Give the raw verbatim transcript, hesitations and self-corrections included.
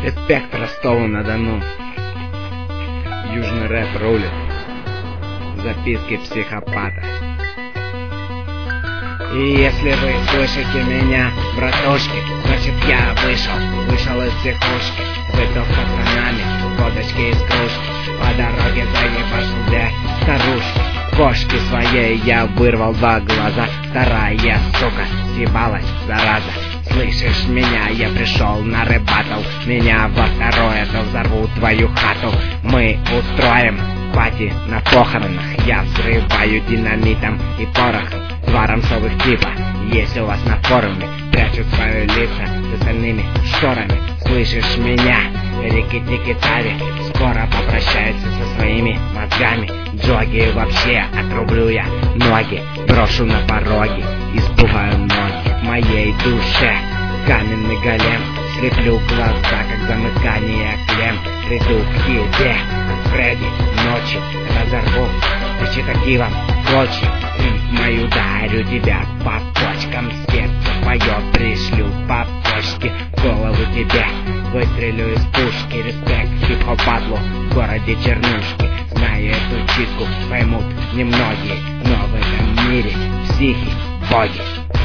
Респект Ростову-на-Дону. Южный рэп рулит. Записки психопата. И если вы слышите меня, братушки, значит я вышел, вышел из психушки, выпил с пацанами водочки из кружки, по дороге заебашил для старушки. Кошки своей я вырвал два глаза, вторая сука съебалась, зараза. Слышишь меня, я пришел на рэп-баттл, меня во второе, то взорву твою хату. Мы устроим пати на похоронах, я взрываю динамитом и порохом. Два рамсовых типа, если у вас на форуме, прячут свои лица с остальными шторами. Слышишь меня, рикки-тики-тави, скоро попрощается со своими мозгами. Джоги вообще отрублю я ноги, брошу на пороге, испугаю ноги моей душе. Каменный голем, слеплю глаза, как замыкание клем. Приду к тебе, как Фредди, ночью разорву речитативом клочья. В мою дарю тебя по почкам, сердце твое пришлю по почте. Голову тебе выстрелю из пушки. Респект хип-хоп-батлу в городе Чернушки. Зная эту читку, поймут немногие, но в этом мире психи боги.